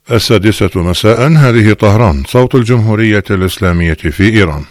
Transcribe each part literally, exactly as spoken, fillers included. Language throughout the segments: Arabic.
السادسة مساء. هذه طهران، صوت الجمهورية الإسلامية في إيران.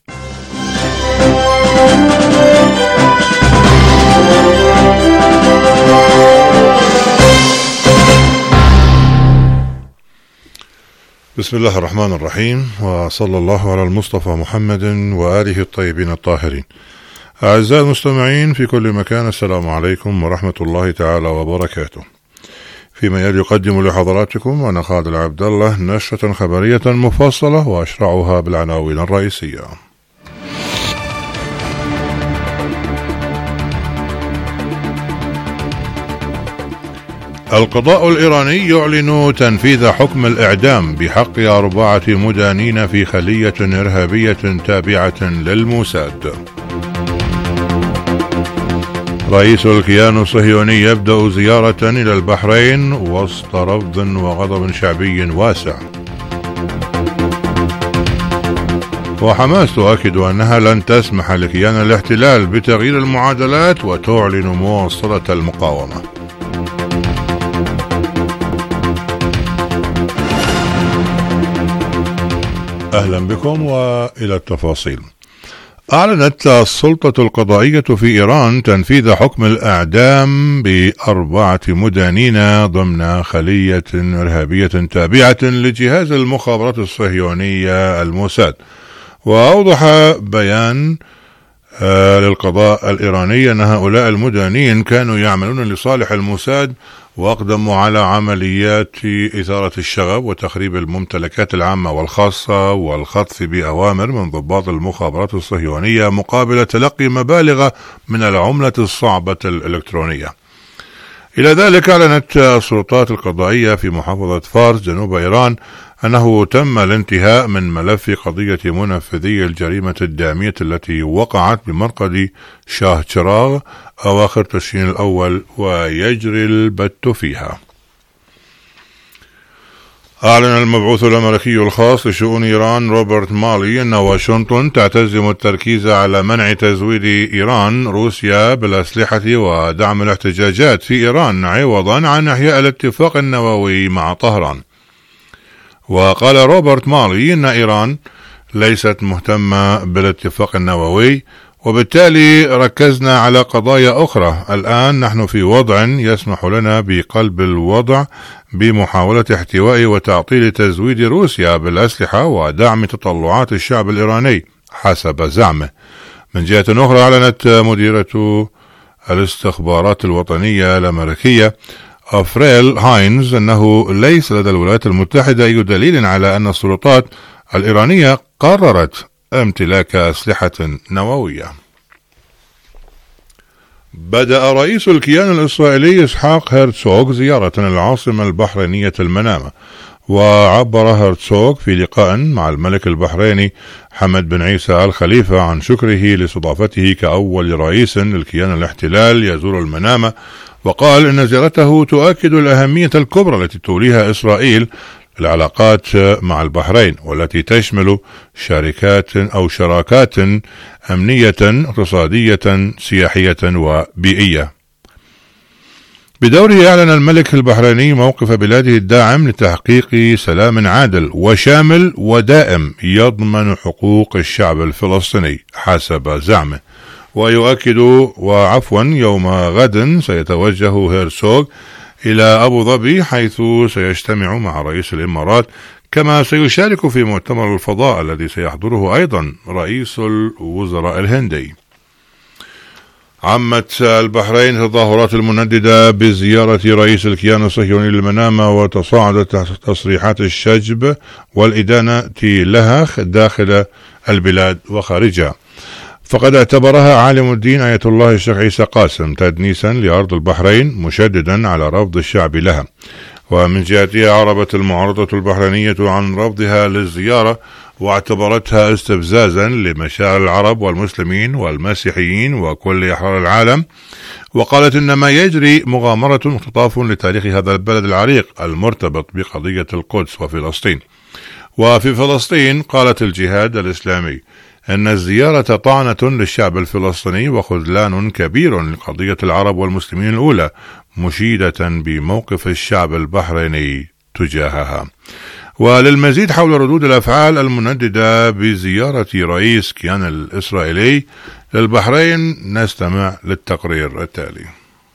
بسم الله الرحمن الرحيم، وصلى الله على المصطفى محمد وآله الطيبين الطاهرين. أعزائي المستمعين في كل مكان، السلام عليكم ورحمة الله تعالى وبركاته. فيما يلي يقدم لحضراتكم أنا خالد عبد الله نشرة خبرية مفصلة، وأشرعها بالعناوين الرئيسية. القضاء الإيراني يعلن تنفيذ حكم الإعدام بحق أربعة مدانين في خلية إرهابية تابعة للموساد. رئيس الكيان الصهيوني يبدأ زيارة إلى البحرين وسط رفض وغضب شعبي واسع. وحماس تؤكد أنها لن تسمح لكيان الاحتلال بتغيير المعادلات وتعلن مواصلة المقاومة. أهلا بكم وإلى التفاصيل. أعلنت السلطة القضائية في إيران تنفيذ حكم الإعدام بأربعة مدانين ضمن خلية إرهابية تابعة لجهاز المخابرات الصهيونية الموساد. وأوضح بيان آه للقضاء الإيراني أن هؤلاء المدانين كانوا يعملون لصالح الموساد، وأقدموا على عمليات إثارة الشغب وتخريب الممتلكات العامة والخاصة والخطف بأوامر من ضباط المخابرات الصهيونية مقابل تلقي مبالغ من العملة الصعبة الإلكترونية. إلى ذلك أعلنت السلطات القضائية في محافظة فارس جنوب إيران أنه تم الانتهاء من ملف قضية منفذي الجريمة الدامية التي وقعت بمرقد شاه شراغ أواخر تشرين الأول، ويجري البت فيها. أعلن المبعوث الأمريكي الخاص لشؤون إيران روبرت مالي أن واشنطن تعتزم التركيز على منع تزويد إيران روسيا بالأسلحة ودعم الاحتجاجات في إيران عوضا عن إحياء الاتفاق النووي مع طهران. وقال روبرت مالي أن إيران ليست مهتمة بالاتفاق النووي، وبالتالي ركزنا على قضايا أخرى. الآن نحن في وضع يسمح لنا بقلب الوضع بمحاولة احتواء وتعطيل تزويد روسيا بالأسلحة ودعم تطلعات الشعب الإيراني حسب زعمه. من جهة أخرى أعلنت مديرة الاستخبارات الوطنية الأمريكية أفريل هاينز أنه ليس لدى الولايات المتحدة أي دليل على أن السلطات الإيرانية قررت امتلاك أسلحة نووية. بدأ رئيس الكيان الإسرائيلي إسحاق هرتزوغ زيارة العاصمة البحرينية المنامة. وعبر هرتزوغ في لقاء مع الملك البحريني حمد بن عيسى الخليفة عن شكره لاستضافته كأول رئيس للكيان الاحتلال يزور المنامة، وقال إن زيارته تؤكد الأهمية الكبرى التي توليها إسرائيل العلاقات مع البحرين، والتي تشمل شركات أو شراكات أمنية اقتصادية سياحية وبيئية. بدوره أعلن الملك البحريني موقف بلاده الداعم لتحقيق سلام عادل وشامل ودائم يضمن حقوق الشعب الفلسطيني حسب زعمه. ويؤكد وعفوا يوم غد سيتوجه هيرسوغ إلى أبو ظبي، حيث سيجتمع مع رئيس الإمارات، كما سيشارك في مؤتمر الفضاء الذي سيحضره أيضا رئيس الوزراء الهندي. عمت البحرين التظاهرات المنددة بزيارة رئيس الكيان الصهيوني للمنامة، وتصاعدت تصريحات الشجب والإدانة لها داخل البلاد وخارجها. فقد اعتبرها عالم الدين آية الله الشيخ عيسى قاسم تدنيسا لأرض البحرين، مشددا على رفض الشعب لها. ومن جهتها عربت المعارضة البحرينية عن رفضها للزيارة، واعتبرتها استفزازا لمشاعر العرب والمسلمين والمسيحيين وكل أحرار العالم، وقالت إن ما يجري مغامرة واختطاف لتاريخ هذا البلد العريق المرتبط بقضية القدس وفلسطين. وفي فلسطين قالت الجهاد الإسلامي أن الزيارة طعنة للشعب الفلسطيني وخذلان كبير لقضية العرب والمسلمين الأولى، مشيدة بموقف الشعب البحريني تجاهها. وللمزيد حول ردود الأفعال المنددة بزيارة رئيس كيان الإسرائيلي للبحرين نستمع للتقرير التالي.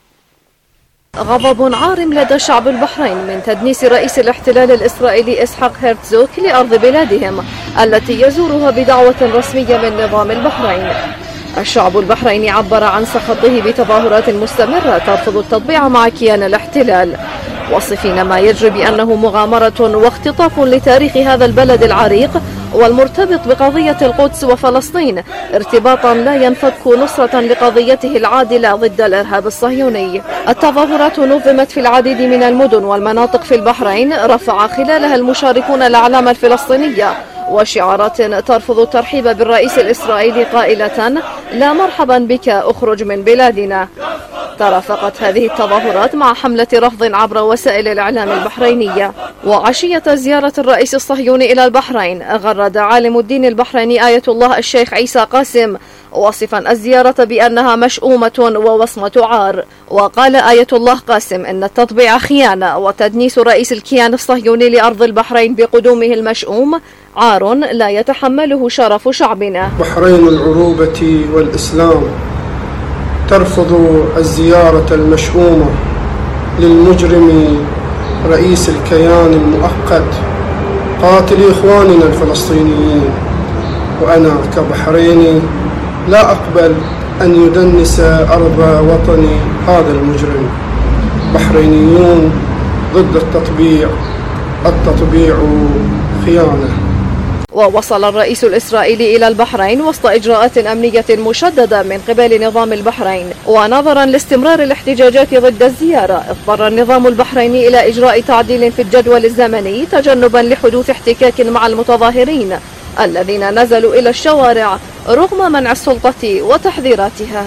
غضب عارم لدى شعب البحرين من تدنيس رئيس الاحتلال الإسرائيلي إسحاق هرتزوغ لأرض بلادهم التي يزورها بدعوة رسمية من نظام البحرين. الشعب البحريني عبر عن سخطه بتظاهرات مستمرة ترفض التطبيع مع كيان الاحتلال، وصفين ما يجري بأنه مغامرة واختطاف لتاريخ هذا البلد العريق والمرتبط بقضية القدس وفلسطين، ارتباطا لا ينفك نصرة لقضيته العادلة ضد الإرهاب الصهيوني. التظاهرات نظمت في العديد من المدن والمناطق في البحرين، رفع خلالها المشاركون الأعلام الفلسطينية وشعارات ترفض الترحيب بالرئيس الإسرائيلي قائلة: لا مرحبا بك، اخرج من بلادنا. ترافقت هذه التظاهرات مع حملة رفض عبر وسائل الإعلام البحرينية. وعشية زيارة الرئيس الصهيوني إلى البحرين، غرد عالم الدين البحريني آية الله الشيخ عيسى قاسم واصفا الزيارة بأنها مشؤومة ووصمة عار. وقال آية الله قاسم إن التطبيع خيانة، وتدنيس رئيس الكيان الصهيوني لأرض البحرين بقدومه المشؤوم عار لا يتحمله شرف شعبنا. بحرين العروبة والإسلام ترفض الزيارة المشؤومة للمجرم رئيس الكيان المؤقت قاتل إخواننا الفلسطينيين، وأنا كبحريني لا أقبل أن يدنس أرض وطني هذا المجرم. بحرينيون ضد التطبيع، التطبيع خيانة. ووصل الرئيس الإسرائيلي إلى البحرين وسط إجراءات أمنية مشددة من قبل نظام البحرين. ونظرا لاستمرار الاحتجاجات ضد الزيارة، اضطر النظام البحريني إلى إجراء تعديل في الجدول الزمني تجنبا لحدوث احتكاك مع المتظاهرين الذين نزلوا إلى الشوارع رغم منع السلطة وتحذيراتها.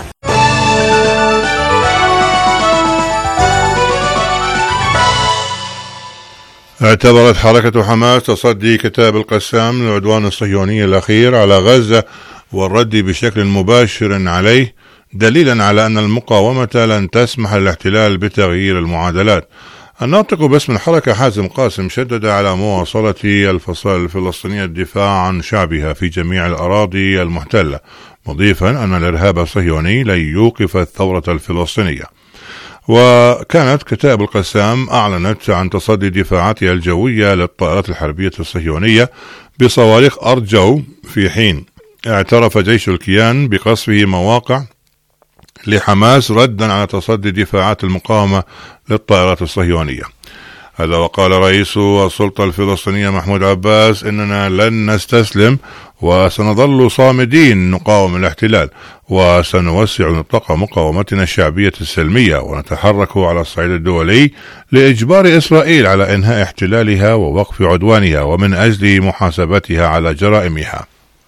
اعتبرت حركة حماس تصدي كتاب القسام للعدوان الصهيوني الأخير على غزة والرد بشكل مباشر عليه دليلا على أن المقاومة لن تسمح للاحتلال بتغيير المعادلات. الناطق باسم الحركة حازم قاسم شدد على مواصلة الفصائل الفلسطينية الدفاع عن شعبها في جميع الأراضي المحتلة، مضيفا أن الإرهاب الصهيوني لن يوقف الثورة الفلسطينية. وكانت كتائب القسام أعلنت عن تصدي دفاعاتها الجوية للطائرات الحربية الصهيونية بصواريخ أرض جو، في حين اعترف جيش الكيان بقصفه مواقع لحماس ردا على تصدي دفاعات المقاومة للطائرات الصهيونية. هذا وقال رئيس السلطة الفلسطينية محمود عباس: إننا لن نستسلم وسنظل صامدين نقاوم الاحتلال، وسنوسع نطاق مقاومتنا الشعبية السلمية، ونتحرك على الصعيد الدولي لإجبار إسرائيل على إنهاء احتلالها ووقف عدوانها ومن أجل محاسبتها على جرائمها.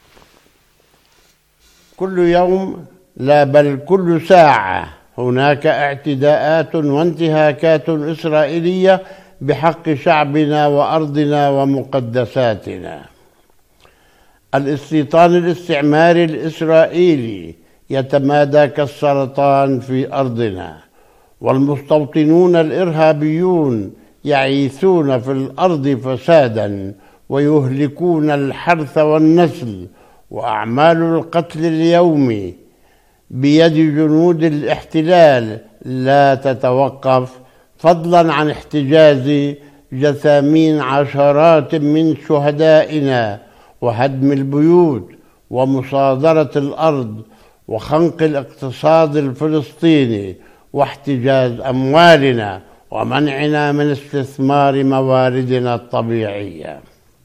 كل يوم، لا بل كل ساعة، هناك اعتداءات وانتهاكات إسرائيلية بحق شعبنا وأرضنا ومقدساتنا. الاستيطان الاستعماري الإسرائيلي يتمادى كالسرطان في أرضنا، والمستوطنون الإرهابيون يعيثون في الأرض فسادا ويهلكون الحرث والنسل، وأعمال القتل اليومي بيد جنود الاحتلال لا تتوقف، فضلا عن احتجاز جثامين عشرات من شهدائنا وهدم البيوت ومصادرة الأرض وخنق الاقتصاد الفلسطيني واحتجاز أموالنا ومنعنا من استثمار مواردنا الطبيعية.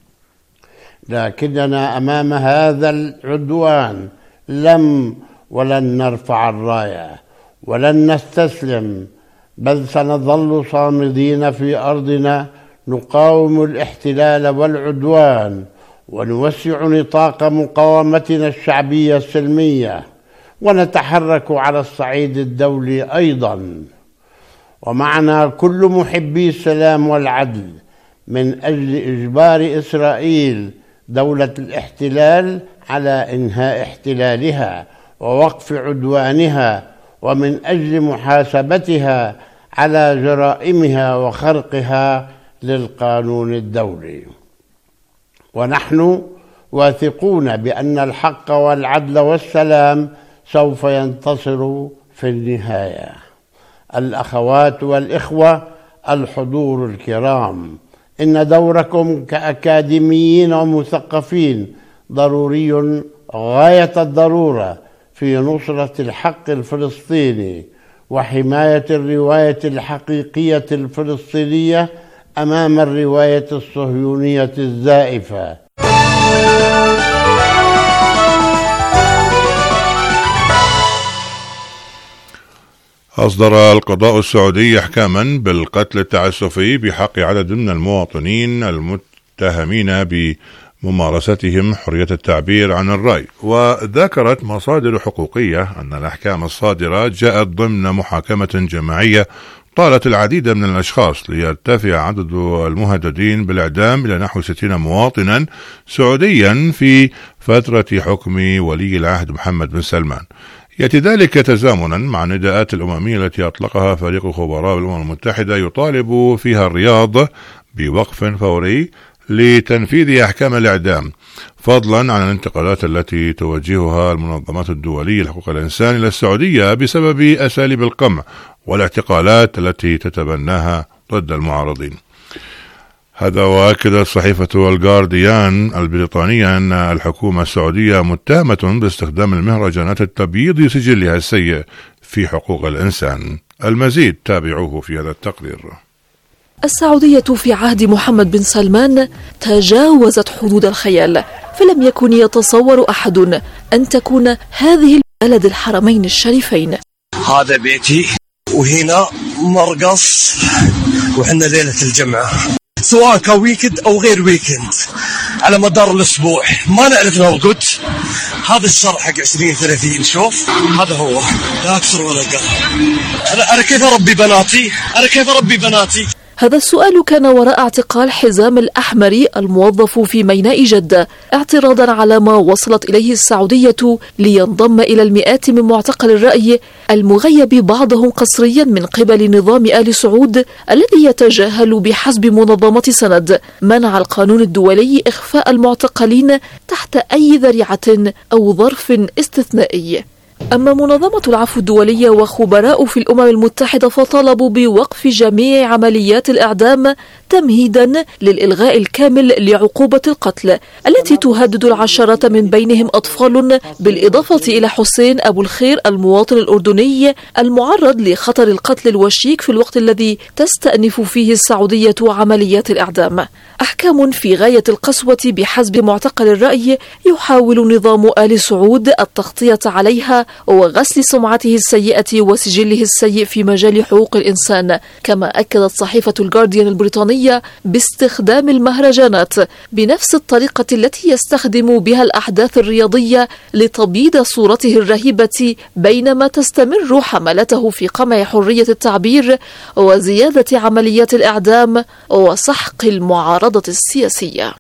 لكننا أمام هذا العدوان لم ولن نرفع الراية ولن نستسلم، بل سنظل صامدين في أرضنا نقاوم الاحتلال والعدوان، ونوسع نطاق مقاومتنا الشعبية السلمية، ونتحرك على الصعيد الدولي أيضا. ومعنا كل محبي السلام والعدل من أجل إجبار إسرائيل دولة الاحتلال على إنهاء احتلالها ووقف عدوانها، ومن أجل محاسبتها على جرائمها وخرقها للقانون الدولي. ونحن واثقون بأن الحق والعدل والسلام سوف ينتصر في النهاية. الأخوات والإخوة الحضور الكرام، إن دوركم كأكاديميين ومثقفين ضروري غاية الضرورة في نصرة الحق الفلسطيني وحماية الرواية الحقيقية الفلسطينية أمام الرواية الصهيونية الزائفة. أصدر القضاء السعودي أحكاما بالقتل التعسفي بحق عدد من المواطنين المتهمين بممارستهم حرية التعبير عن الرأي. وذكرت مصادر حقوقية أن الأحكام الصادرة جاءت ضمن محاكمة جماعية طالت العديد من الأشخاص ليرتفع عدد المهددين بالإعدام إلى نحو ستين مواطنا سعوديا في فترة حكم ولي العهد محمد بن سلمان. يأتي ذلك تزامنا مع النداءات الأممية التي أطلقها فريق خبراء الأمم المتحدة يطالب فيها الرياض بوقف فوري لتنفيذ أحكام الإعدام، فضلا عن الانتقادات التي توجهها المنظمات الدولية لحقوق الإنسان إلى السعودية بسبب أساليب القمع والاعتقالات التي تتبناها ضد المعارضين. هذا وأكدت صحيفة الجارديان البريطانية أن الحكومة السعودية متهمة باستخدام المهرجانات لتبييض سجلها السيء في حقوق الإنسان. المزيد تابعوه في هذا التقرير. السعودية في عهد محمد بن سلمان تجاوزت حدود الخيال، فلم يكن يتصور أحد أن تكون هذه البلد الحرمين الشريفين. هذا بيتي وهنا مرقص وحنا ليلة الجمعة، سواء كان ويكند أو غير ويكند على مدار الأسبوع ما نعرف نرقد. هذا الشرح حق عشرين ثلاثين، شوف هذا هو، لا أكثر ولا أقل. أنا أنا كيف أربي بناتي؟ أنا كيف أربي بناتي؟ هذا السؤال كان وراء اعتقال حزام الأحمري الموظف في ميناء جدة اعتراضا على ما وصلت إليه السعودية لينضم إلى المئات من معتقل الرأي المغيب بعضهم قسريا من قبل نظام آل سعود الذي يتجاهل بحسب منظمة سند منع القانون الدولي إخفاء المعتقلين تحت أي ذريعة أو ظرف استثنائي. أما منظمة العفو الدولية وخبراء في الأمم المتحدة فطالبوا بوقف جميع عمليات الإعدام تمهيدا للإلغاء الكامل لعقوبة القتل التي تهدد العشرات من بينهم أطفال، بالإضافة إلى حسين أبو الخير المواطن الأردني المعرض لخطر القتل الوشيك في الوقت الذي تستأنف فيه السعودية عمليات الإعدام. أحكام في غاية القسوة بحسب معتقل الرأي يحاول نظام آل سعود التغطية عليها وغسل سمعته السيئة وسجله السيء في مجال حقوق الإنسان. كما أكدت صحيفة الجارديان البريطانية باستخدام المهرجانات بنفس الطريقة التي يستخدم بها الأحداث الرياضية لتبييض صورته الرهيبة بينما تستمر حملته في قمع حرية التعبير وزيادة عمليات الإعدام وسحق المعارضة السياسية.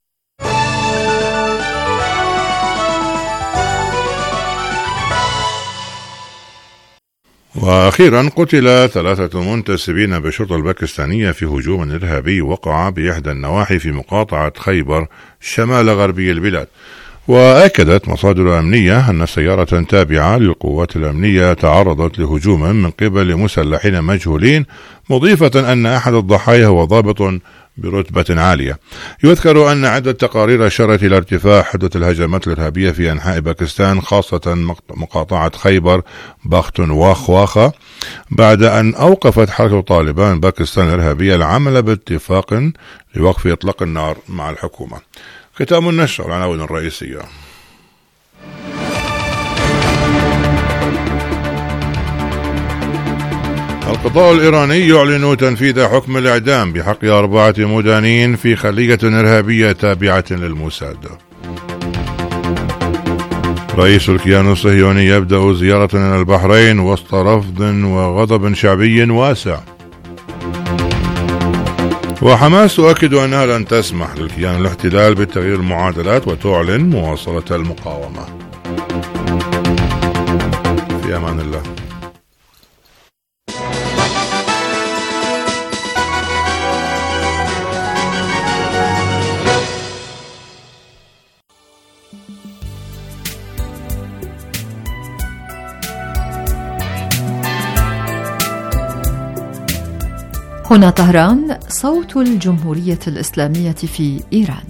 وأخيرا قتل ثلاثة منتسبين بالشرطة الباكستانية في هجوم إرهابي وقع بإحدى النواحي في مقاطعة خيبر شمال غربي البلاد. وأكدت مصادر أمنية أن سيارة تابعة للقوات الأمنية تعرضت لهجوم من قبل مسلحين مجهولين، مضيفة أن أحد الضحايا هو ضابط برتبة عالية. يذكر أن عدة تقارير أشارت إلى ارتفاع حدة الهجمات الإرهابية في أنحاء باكستان، خاصة مقاطعة خيبر بختونخوا، بعد أن أوقفت حركة طالبان باكستان الإرهابية العمل باتفاق لوقف إطلاق النار مع الحكومة. ختام النشر والعناوين الرئيسية. القضاء الإيراني يعلن تنفيذ حكم الإعدام بحق أربعة مدانين في خلية إرهابية تابعة للموساد. رئيس الكيان الصهيوني يبدأ زيارة إلى البحرين وسط رفض وغضب شعبي واسع. وحماس تؤكد أنها لن تسمح للكيان الاحتلال بتغيير المعادلات وتعلن مواصلة المقاومة. في أمان الله. هنا طهران، صوت الجمهورية الإسلامية في إيران.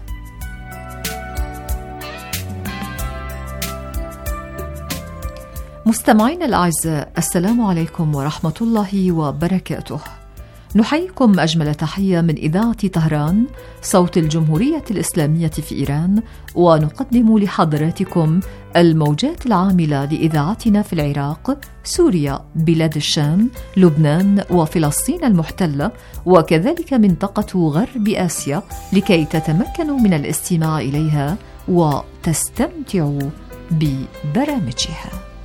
مستمعين الأعزاء، السلام عليكم ورحمة الله وبركاته. نحييكم أجمل تحية من إذاعة طهران، صوت الجمهورية الإسلامية في إيران، ونقدم لحضراتكم الموجات العاملة لإذاعتنا في العراق، سوريا، بلاد الشام، لبنان وفلسطين المحتلة، وكذلك منطقة غرب آسيا، لكي تتمكنوا من الاستماع إليها وتستمتعوا ببرامجها.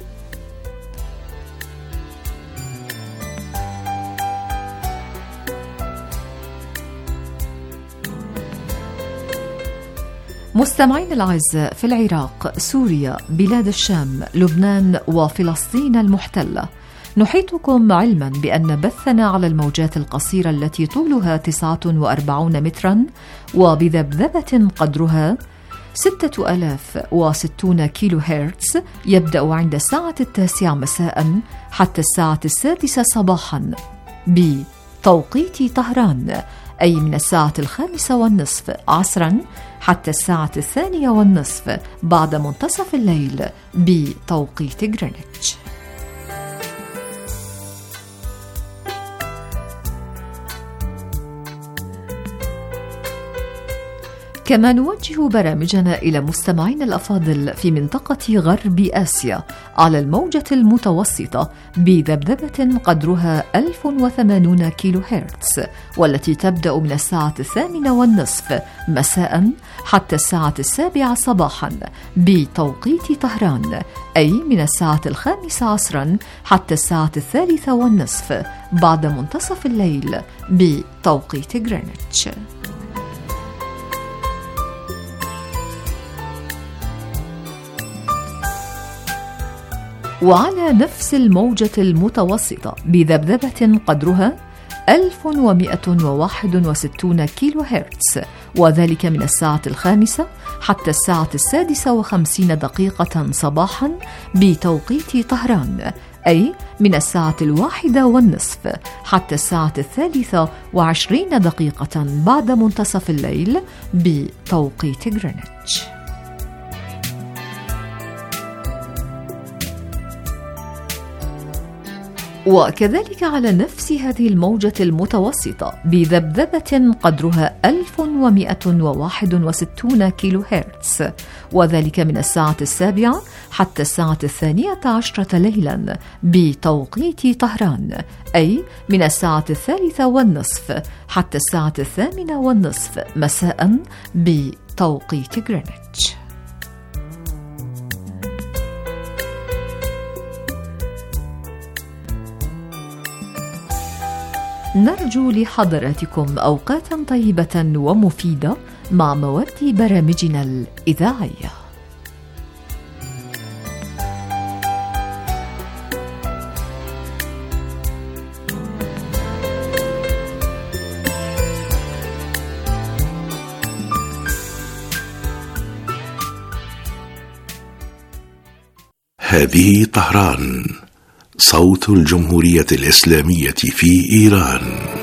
مستمعين الأعزاء، في العراق، سوريا، بلاد الشام، لبنان وفلسطين المحتلة، نحيطكم علما بأن بثنا على الموجات القصيرة التي طولها تسعة وأربعين مترا وبذبذبة قدرها ستة آلاف وستون كيلو هرتز يبدأ عند الساعة التاسعة مساء حتى الساعة السادسة صباحا بتوقيت طهران، أي من الساعة الخامسة والنصف عصرا حتى الساعة الثانية والنصف بعد منتصف الليل بتوقيت غرينتش. كما نوجه برامجنا إلى مستمعين الأفاضل في منطقة غرب آسيا على الموجة المتوسطة بذبذبة قدرها ألف وثمانين كيلو هرتز، والتي تبدأ من الساعة الثامنة والنصف مساء حتى الساعة السابعة صباحا بتوقيت طهران، أي من الساعة الخامسة عصرا حتى الساعة الثالثة والنصف بعد منتصف الليل بتوقيت غرينتش. وعلى نفس الموجة المتوسطة بذبذبة قدرها ألف ومئة وواحد وستين كيلو هرتز، وذلك من الساعة الخامسة حتى الساعة السادسة وخمسين دقيقة صباحا بتوقيت طهران، أي من الساعة الواحدة والنصف حتى الساعة الثالثة وعشرين دقيقة بعد منتصف الليل بتوقيت غرينتش. وكذلك على نفس هذه الموجة المتوسطة بذبذبة قدرها ألف ومئة وواحد وستين كيلو هرتز، وذلك من الساعة السابعة حتى الساعة الثانية عشرة ليلا بتوقيت طهران، أي من الساعة الثالثة والنصف حتى الساعة الثامنة والنصف مساء بتوقيت غرينتش. نرجو لحضراتكم أوقاتا طيبة ومفيدة مع مواد برامجنا الإذاعية. هذه طهران، صوت الجمهورية الإسلامية في إيران.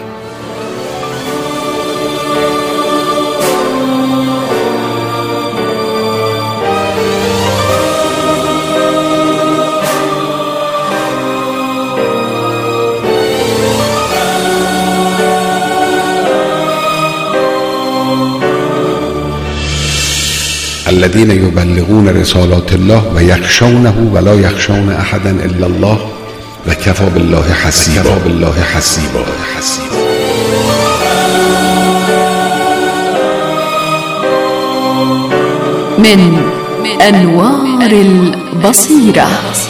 الذين يبلغون رسالات الله ويخشونه ولا يخشون أحدا إلا الله وكفى بالله حسيبا. بالله حسيبا. من أنوار البصيرة.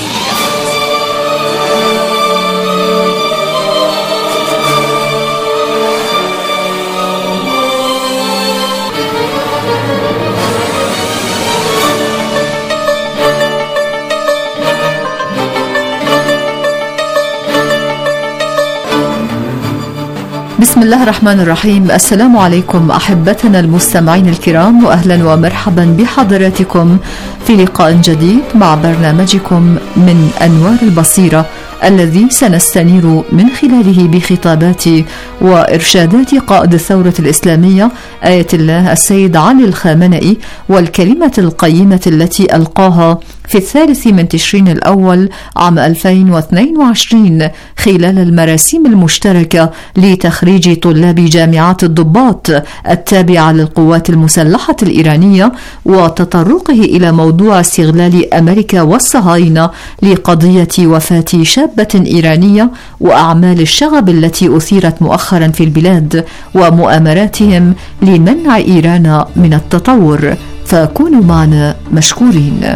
بسم الله الرحمن الرحيم. السلام عليكم أحبتنا المستمعين الكرام، وأهلا ومرحبا بحضراتكم في لقاء جديد مع برنامجكم من أنوار البصيرة الذي سنستنير من خلاله بخطابات وإرشادات قائد الثورة الإسلامية آية الله السيد علي الخامنئي، والكلمة القيمة التي ألقاها في الثالث من تشرين الأول عام ألفين واثنين وعشرين خلال المراسيم المشتركة لتخريج طلاب جامعات الضباط التابعة للقوات المسلحة الإيرانية، وتطرقه إلى موضوع استغلال أمريكا والصهاينة لقضية وفاة شابة إيرانية وأعمال الشغب التي أثيرت مؤخرا في البلاد ومؤامراتهم لمنع إيران من التطور. فكونوا معنا مشكورين.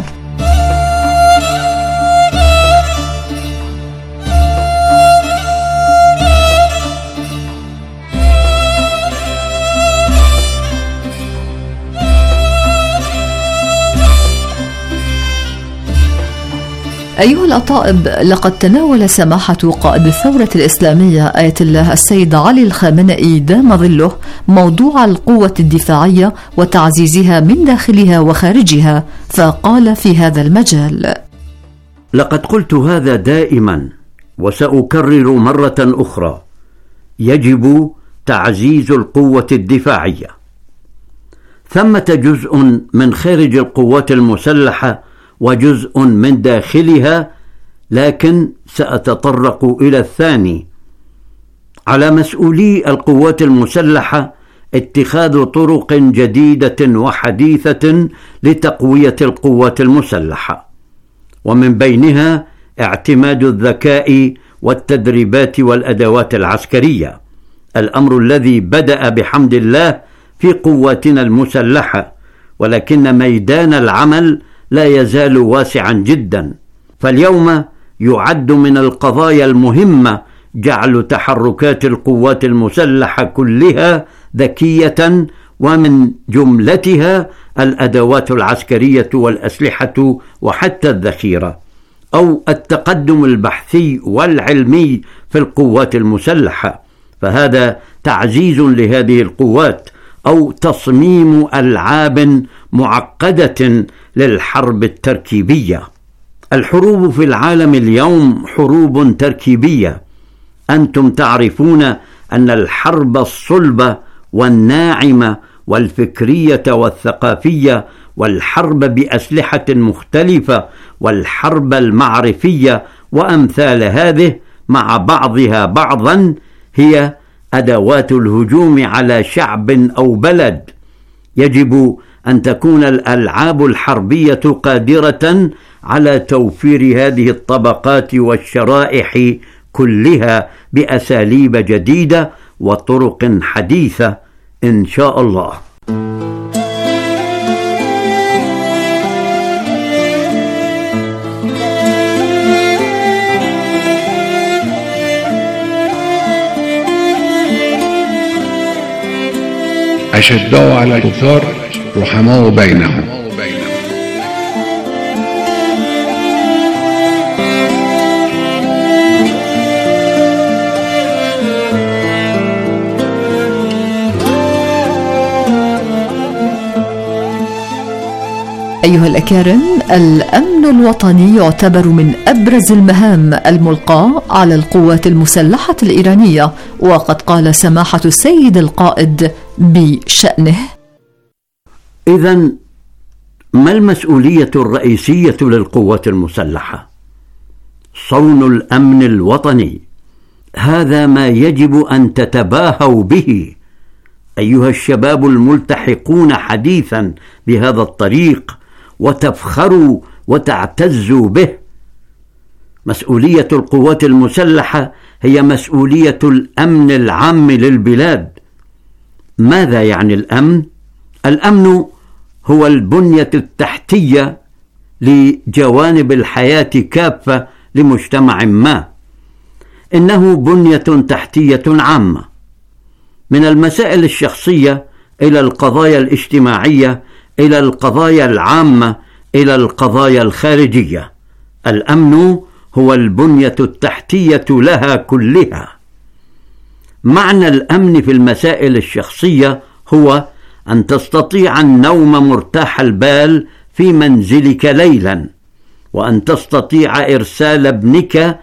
أيها الأطائب، لقد تناول سماحة قائد الثورة الإسلامية آية الله السيد علي الخامنئي دام ظله موضوع القوة الدفاعية وتعزيزها من داخلها وخارجها، فقال في هذا المجال: لقد قلت هذا دائما وسأكرر مرة أخرى، يجب تعزيز القوة الدفاعية. ثمة جزء من خارج القوات المسلحة وجزء من داخلها، لكن سأتطرق إلى الثاني. على مسؤولي القوات المسلحة اتخاذ طرق جديدة وحديثة لتقوية القوات المسلحة، ومن بينها اعتماد الذكاء والتدريبات والأدوات العسكرية، الأمر الذي بدأ بحمد الله في قواتنا المسلحة، ولكن ميدان العمل لا يزال واسعا جدا. فاليوم يعد من القضايا المهمة جعل تحركات القوات المسلحة كلها ذكية، ومن جملتها الأدوات العسكرية والأسلحة وحتى الذخيرة، أو التقدم البحثي والعلمي في القوات المسلحة. فهذا تعزيز لهذه القوات، أو تصميم ألعاب معقدة للحرب التركيبية. الحروب في العالم اليوم حروب تركيبية. أنتم تعرفون أن الحرب الصلبة والناعمة والفكرية والثقافية، والحرب بأسلحة مختلفة، والحرب المعرفية وأمثال هذه مع بعضها بعضا هي أدوات الهجوم على شعب أو بلد. يجب أن تكون الألعاب الحربية قادرة على توفير هذه الطبقات والشرائح كلها بأساليب جديدة وطرق حديثة إن شاء الله. أشداء على الكفار رحماء بينهم. أيها الأكارم، الأمن الوطني يعتبر من أبرز المهام الملقاة على القوات المسلحة الإيرانية، وقد قال سماحة السيد القائد بشأنه: إذن ما المسؤولية الرئيسية للقوات المسلحة؟ صون الأمن الوطني. هذا ما يجب أن تتباهوا به أيها الشباب الملتحقون حديثا بهذا الطريق، وتفخروا وتعتزوا به. مسؤولية القوات المسلحة هي مسؤولية الأمن العام للبلاد. ماذا يعني الأمن؟ الأمن هو البنية التحتية لجوانب الحياة كافة لمجتمع ما. إنه بنية تحتية عامة، من المسائل الشخصية إلى القضايا الاجتماعية إلى القضايا العامة إلى القضايا الخارجية. الأمن هو البنية التحتية لها كلها. معنى الأمن في المسائل الشخصية هو أن تستطيع النوم مرتاح البال في منزلك ليلا، وأن تستطيع إرسال ابنك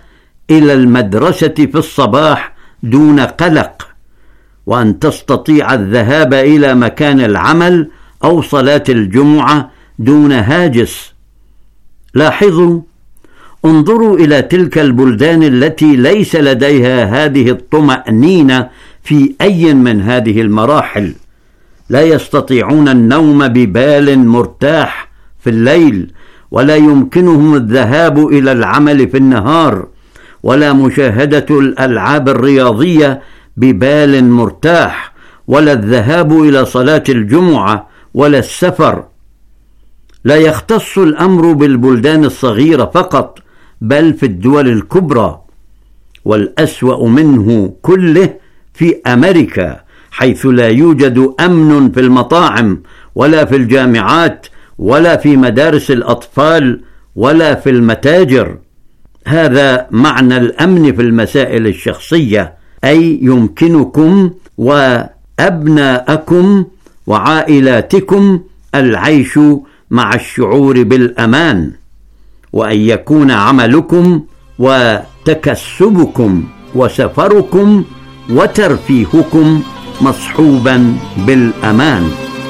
إلى المدرسة في الصباح دون قلق، وأن تستطيع الذهاب إلى مكان العمل أو صلاة الجمعة دون هاجس. لاحظوا، انظروا إلى تلك البلدان التي ليس لديها هذه الطمأنينة في أي من هذه المراحل. لا يستطيعون النوم ببال مرتاح في الليل، ولا يمكنهم الذهاب إلى العمل في النهار، ولا مشاهدة الألعاب الرياضية ببال مرتاح، ولا الذهاب إلى صلاة الجمعة، ولا السفر. لا يختص الأمر بالبلدان الصغيرة فقط، بل في الدول الكبرى، والأسوأ منه كله في أمريكا، حيث لا يوجد أمن في المطاعم، ولا في الجامعات، ولا في مدارس الأطفال، ولا في المتاجر. هذا معنى الأمن في المسائل الشخصية، أي يمكنكم وأبناءكم وعائلاتكم العيش مع الشعور بالأمان، وأن يكون عملكم وتكسبكم وسفركم وترفيهكم مصحوبا بالأمان.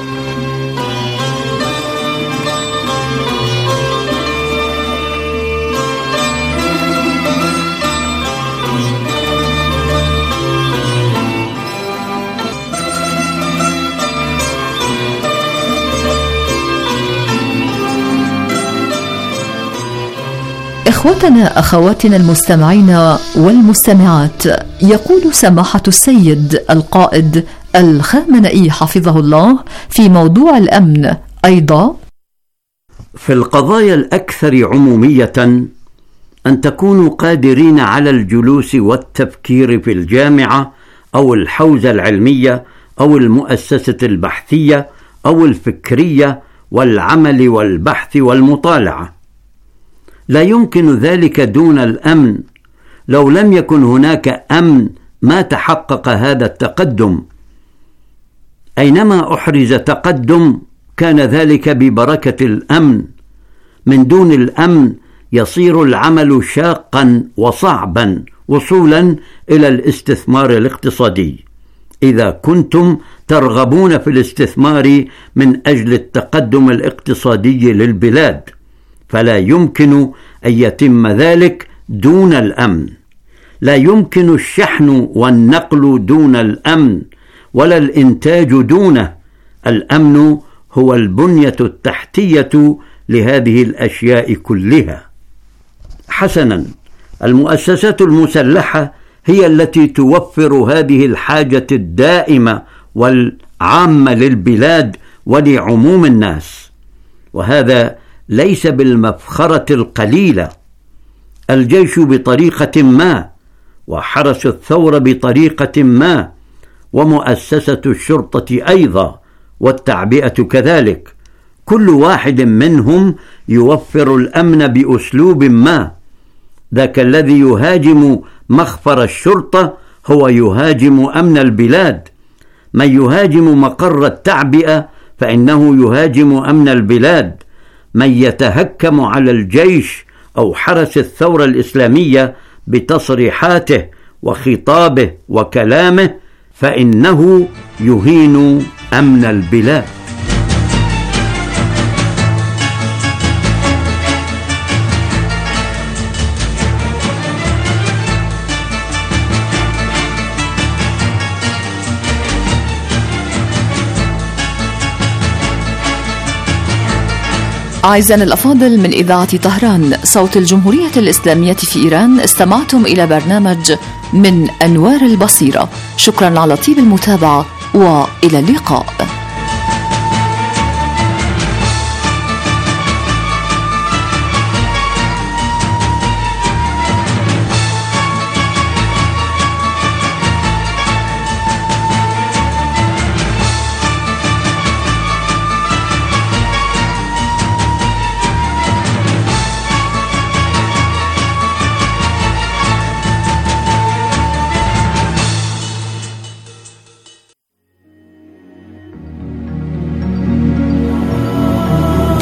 إخوتنا أخواتنا المستمعين والمستمعات، يقول سماحة السيد القائد الخامنئي حفظه الله في موضوع الأمن أيضا: في القضايا الأكثر عمومية أن تكونوا قادرين على الجلوس والتفكير في الجامعة أو الحوزة العلمية أو المؤسسة البحثية أو الفكرية والعمل والبحث والمطالعة. لا يمكن ذلك دون الأمن. لو لم يكن هناك أمن ما تحقق هذا التقدم. أينما أحرز تقدم كان ذلك ببركة الأمن. من دون الأمن يصير العمل شاقا وصعبا وصولا إلى الاستثمار الاقتصادي. إذا كنتم ترغبون في الاستثمار من أجل التقدم الاقتصادي للبلاد، فلا يمكن أن يتم ذلك دون الأمن. لا يمكن الشحن والنقل دون الأمن، ولا الإنتاج دونه. الأمن هو البنية التحتية لهذه الأشياء كلها. حسنا، المؤسسات المسلحة هي التي توفر هذه الحاجة الدائمة والعامة للبلاد ولعموم الناس، وهذا ليس بالمفخرة القليلة. الجيش بطريقة ما، وحرس الثورة بطريقة ما، ومؤسسة الشرطة أيضا، والتعبئة كذلك. كل واحد منهم يوفر الأمن بأسلوب ما. ذاك الذي يهاجم مخفر الشرطة هو يهاجم أمن البلاد. من يهاجم مقر التعبئة فإنه يهاجم أمن البلاد. من يتهكم على الجيش أو حرس الثورة الإسلامية بتصريحاته وخطابه وكلامه فإنه يهين أمن البلاد. أعزائنا الأفاضل، من إذاعة طهران صوت الجمهورية الإسلامية في إيران، استمعتم إلى برنامج من أنوار البصيرة. شكرا على طيب المتابعة، وإلى اللقاء.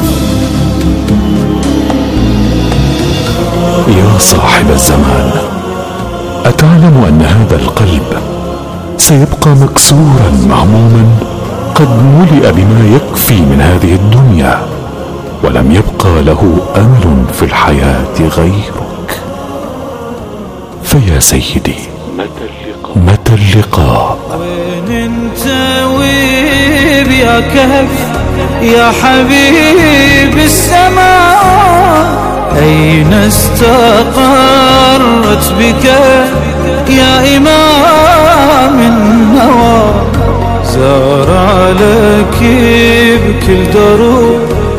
يا صاحب الزمان، نعلم أن هذا القلب سيبقى مكسورا مهموما قد ملئ بما يكفي من هذه الدنيا، ولم يبقى له أمل في الحياة غيرك. فيا سيدي، متى اللقاء؟ وين انت ويب يا كهف يا حبيب السماء؟ أين استقرت بك يا إمام النوى؟ زار عليك بكل دروب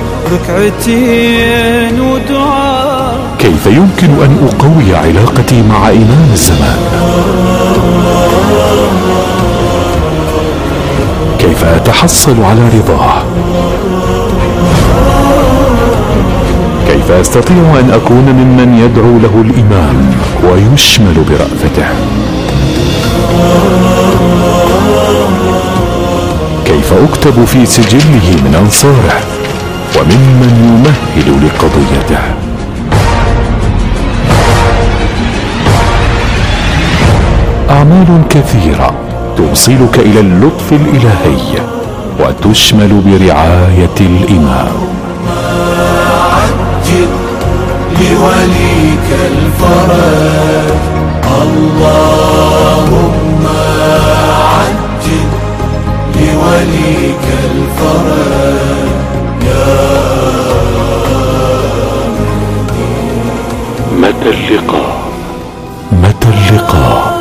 ركعتين ودعاء. كيف يمكن أن أقوي علاقتي مع إمام الزمان؟ كيف أتحصل على رضاه؟ كيف أستطيع أن أكون ممن يدعو له الإمام ويشمل برأفته؟ كيف أكتب في سجله من أنصاره وممن يمهل لقضيته؟ أعمال كثيرة توصلك إلى اللطف الإلهي وتشمل برعاية الإمام. عجل لوليك الفرج اللهم عجل لوليك الفرج يا متى اللقاء؟ متى اللقاء؟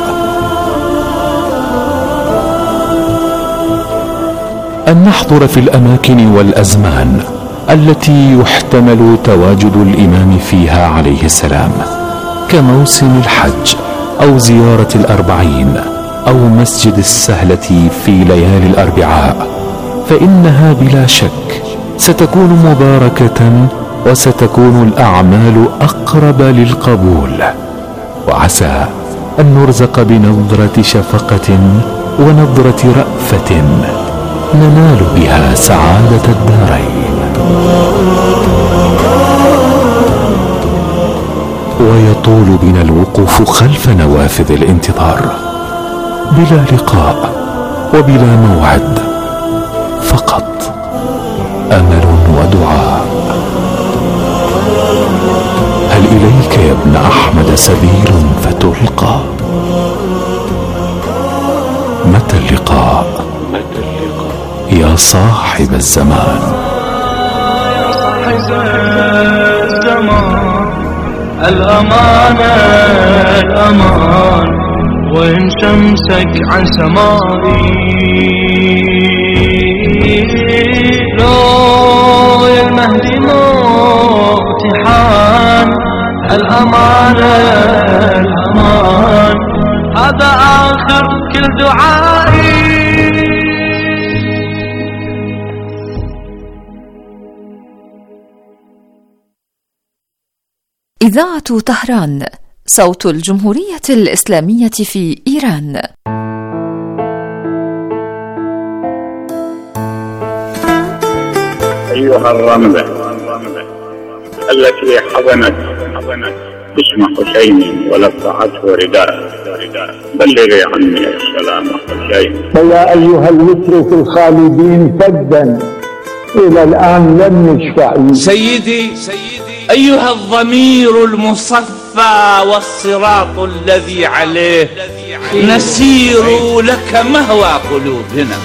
أن نحضر في الأماكن والأزمان التي يحتمل تواجد الإمام فيها عليه السلام، كموسم الحج أو زيارة الأربعين أو مسجد السهلة في ليالي الأربعاء، فإنها بلا شك ستكون مباركة وستكون الأعمال أقرب للقبول، وعسى أن نرزق بنظرة شفقة ونظرة رأفة ننال بها سعادة الدارين. ويطول بنا الوقوف خلف نوافذ الانتظار بلا لقاء وبلا موعد، فقط أمل ودعاء. هل إليك يا ابن أحمد سبيل فتلقى؟ متى اللقاء يا صاحب الزمان؟ الأمان الأمان وين شمسك عن سمائي؟ لو يا المهدي موتحان الأمان الأمان هذا آخر كل دعائي. إذاعة طهران، صوت الجمهورية الإسلامية في إيران. أيها الرملة التي حضنت اسم حسين ولفعته رداء، بلغي عني السلام حسين. فيا أيها الوتر في الخالدين فدا إلى الآن لم نشفع. سيدي أيها الضمير المصفى والصراط الذي عليه نسير لك مهوى قلوبنا.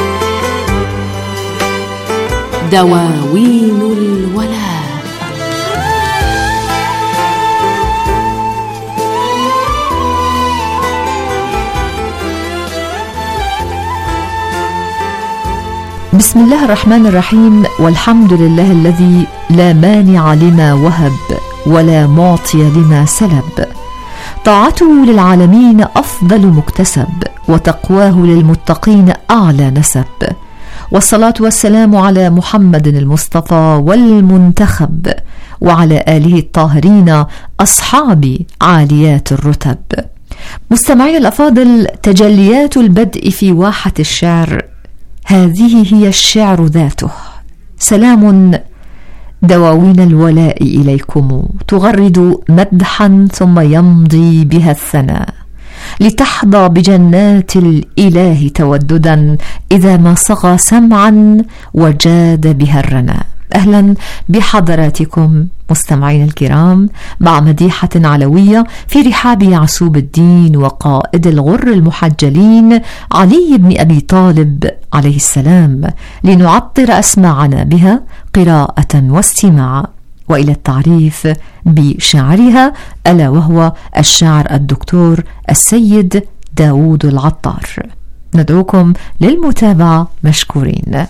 دواوين الولاء. بسم الله الرحمن الرحيم، والحمد لله الذي لا مانع لما وهب ولا معطي لما سلب. طاعته للعالمين أفضل مكتسب، وتقواه للمتقين أعلى نسب. والصلاة والسلام على محمد المصطفى والمنتخب، وعلى آله الطاهرين أصحاب عاليات الرتب. مستمعي الأفاضل، تجليات البدء في واحة الشعر، هذه هي الشعر ذاته. سلام دواوين الولاء إليكم، تغرد مدحا ثم يمضي بها الثناء. لتحظى بجنات الإله توددا إذا ما صغى سمعا وجاد بها الرنا. أهلا بحضراتكم مستمعين الكرام مع مديحة علوية في رحاب يعسوب الدين وقائد الغر المحجلين علي بن أبي طالب عليه السلام، لنعطر أسماعنا بها قراءة واستماع، وإلى التعريف بشاعرها ألا وهو الشاعر الدكتور السيد داود العطار. ندعوكم للمتابعة مشكورين.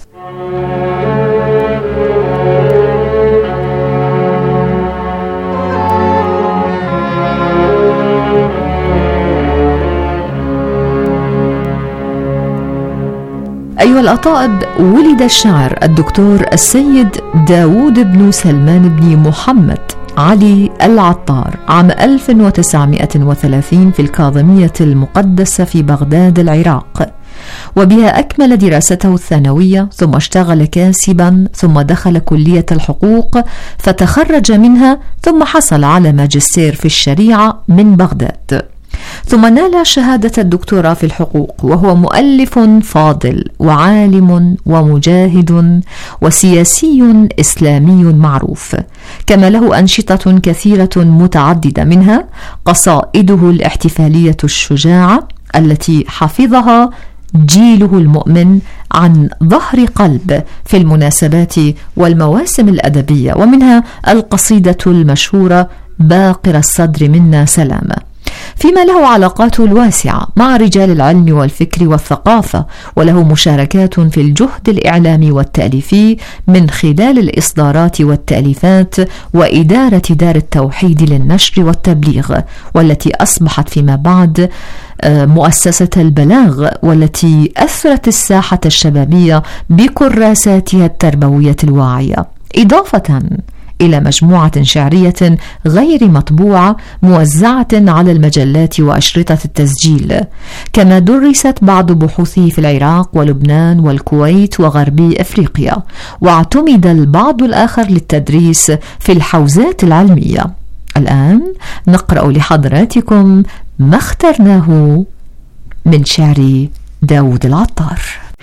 أيها الأطائب، ولد الشاعر الدكتور السيد داود بن سلمان بن محمد علي العطار عام ألف وتسعمائة وثلاثين في الكاظمية المقدسة في بغداد العراق، وبها أكمل دراسته الثانوية، ثم اشتغل كاسبا، ثم دخل كلية الحقوق فتخرج منها، ثم حصل على ماجستير في الشريعة من بغداد، ثم نال شهادة الدكتوراه في الحقوق، وهو مؤلف فاضل وعالم ومجاهد وسياسي إسلامي معروف، كما له أنشطة كثيرة متعددة، منها قصائده الاحتفالية الشجاعة التي حفظها جيله المؤمن عن ظهر قلب في المناسبات والمواسم الأدبية، ومنها القصيدة المشهورة باقر الصدر منا سلامة، فيما له علاقات الواسعة مع رجال العلم والفكر والثقافة، وله مشاركات في الجهد الإعلامي والتأليفي من خلال الإصدارات والتأليفات وإدارة دار التوحيد للنشر والتبليغ، والتي أصبحت فيما بعد مؤسسة البلاغ، والتي أثرت الساحة الشبابية بكراساتها التربوية الواعية، إضافة إلى مجموعة شعرية غير مطبوعة موزعة على المجلات وأشرطة التسجيل، كما درست بعض بحوثه في العراق ولبنان والكويت وغربي أفريقيا، واعتمد البعض الآخر للتدريس في الحوزات العلمية. الآن نقرأ لحضراتكم ما اخترناه من شعر داود العطار.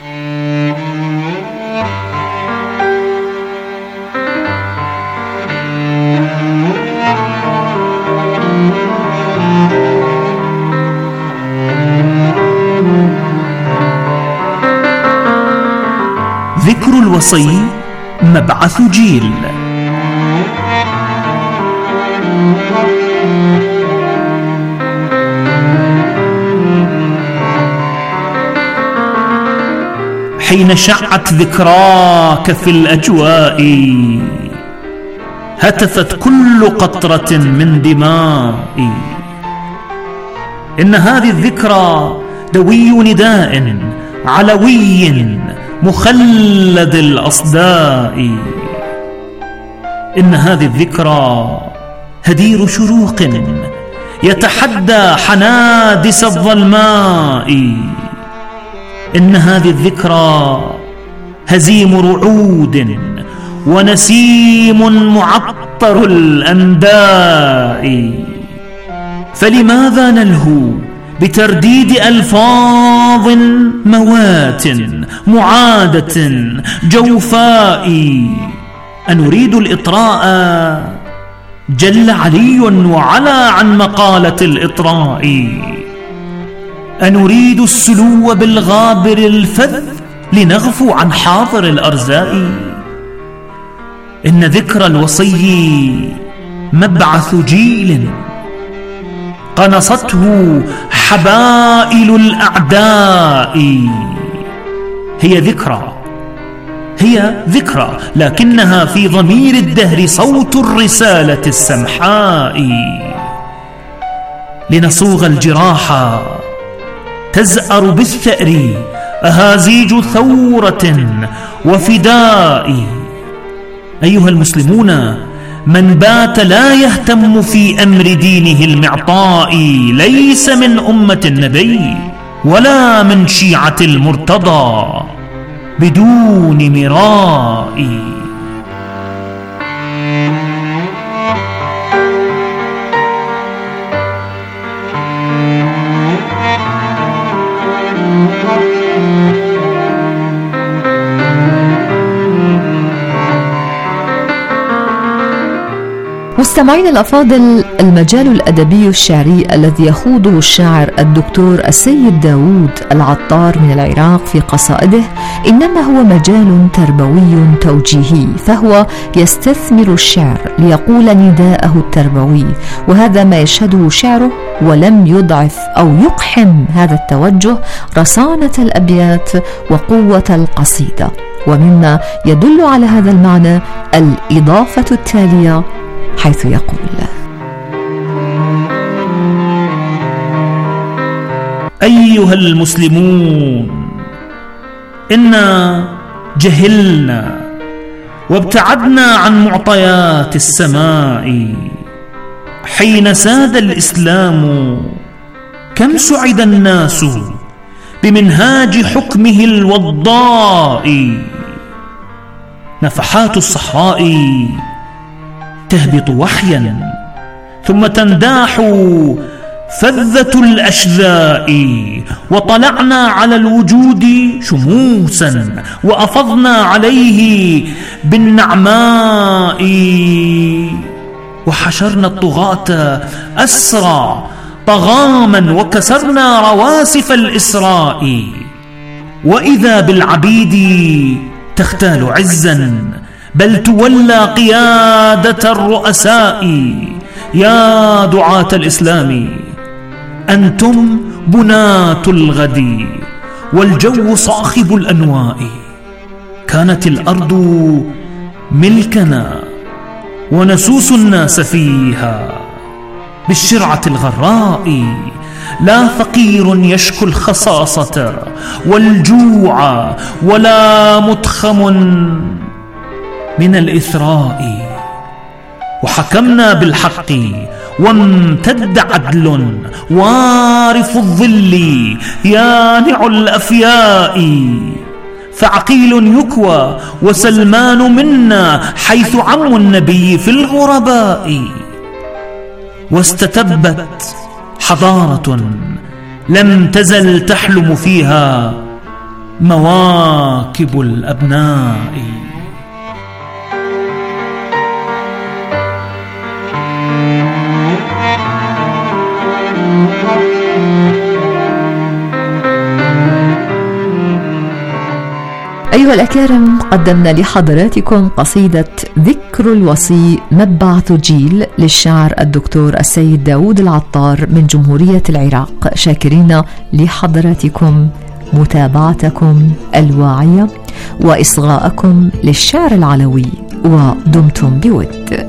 ذكر الوصي مبعث جيل. حين شعت ذكراك في الأجواء هتفت كل قطرة من دمائي، إن هذه الذكرى دوي نداء علوي مخلد الأصداء، إن هذه الذكرى هدير شروق يتحدى حنادس الظلماء، إن هذه الذكرى هزيم رعود ونسيم معطر الأنداء، فلماذا نلهو بترديد ألفاظ موات معادة جوفاء؟ أنريد الإطراء جل علي وعلا عن مقالة الإطراء، أنريد السلو بالغابر الفذ لنغفو عن حاضر الأرزاء، إن ذكر الوصي مبعث جيل قنصته حبائل الأعداء، هي ذكرى هي ذكرى لكنها في ضمير الدهر صوت الرسالة السمحاء، لنصوغ الجراح تزأر بالثأر أهازيج ثورة وفداء. أيها المسلمون، من بات لا يهتم في أمر دينه المعطاء ليس من أمة النبي ولا من شيعة المرتضى بدون مراء. مستمعين الأفاضل، المجال الأدبي الشعري الذي يخوضه الشاعر الدكتور السيد داود العطار من العراق في قصائده إنما هو مجال تربوي توجيهي، فهو يستثمر الشعر ليقول نداءه التربوي، وهذا ما يشهده شعره، ولم يضعف أو يقحم هذا التوجه رصانة الأبيات وقوة القصيدة. ومما يدل على هذا المعنى الإضافة التالية، حيث يقول: أيها المسلمون، إنا جهلنا وابتعدنا عن معطيات السماء. حين ساد الإسلام كم سعد الناس بمنهاج حكمه الوضاء. نفحات الصحراء تهبط وحيا ثم تنداح فذة الأشذاء، وطلعنا على الوجود شموسا وأفضنا عليه بالنعماء، وحشرنا الطغاة أسرى طغاما وكسرنا رواسف الإسراء. وإذا بالعبيد تختال عزا بل تولى قيادة الرؤساء. يا دعاة الإسلام، أنتم بناة الغد والجو صاخب الأنواء. كانت الأرض ملكنا ونسوس الناس فيها بالشرعة الغراء. لا فقير يشكو الخصاصة والجوع ولا متخم من الإثراء. وحكمنا بالحق وامتد عدل وارف الظل يانع الأفياء. فعقيل يكوى وسلمان منا حيث عم النبي في الغرباء. واستتبت حضارة لم تزل تحلم فيها مواكب الأبناء. أيها الأكارم، قدمنا لحضراتكم قصيدة ذكر الوصي مبعث جيل للشاعر الدكتور السيد داود العطار من جمهورية العراق، شاكرين لحضراتكم متابعتكم الواعية وإصغاءكم للشعر العلوي، ودمتم بود.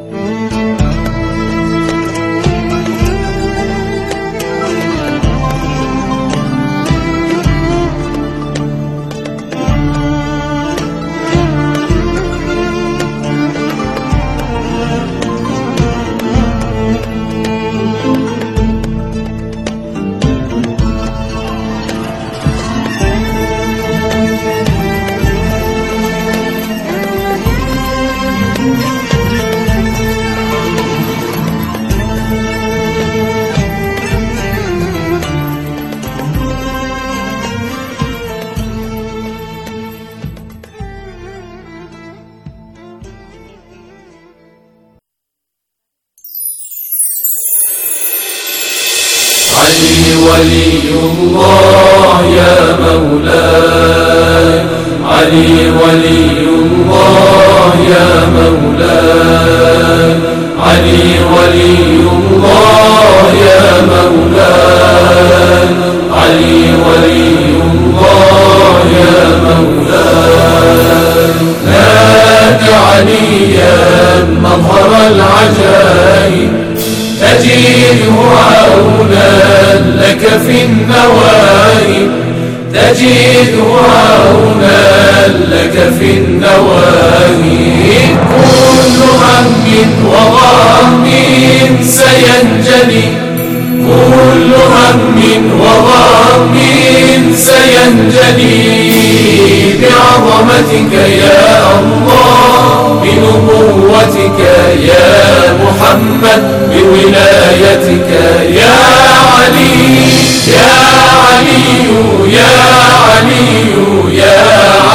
علي ولي الله يا مولاي، علي ولي الله يا مولاي، علي ولي الله يا مولاي، علي ولي الله يا مولاي. نادى عليا مظهر العجائب تجده عونا لك في النوائب، تجده عونا لك في النوائب. كل هم وغم سينجلي، كل هم وغم سينجلي بعظمتك يا الله، بنبوتك يا محمد، بولايتك يا علي، يا علي